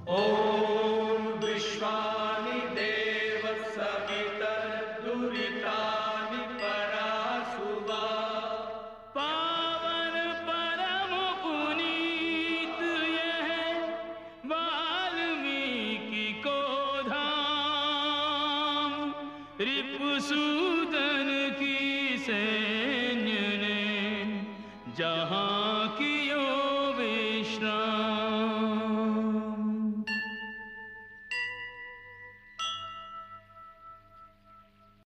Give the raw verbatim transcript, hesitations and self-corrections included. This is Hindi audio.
ॐ विश्वानि देव सवितर्दुरितानि परासुवा। पावन परम पुनीत यह वाल्मीकि को धाम, रिपुसूदन की सैन्य ने जहाँ की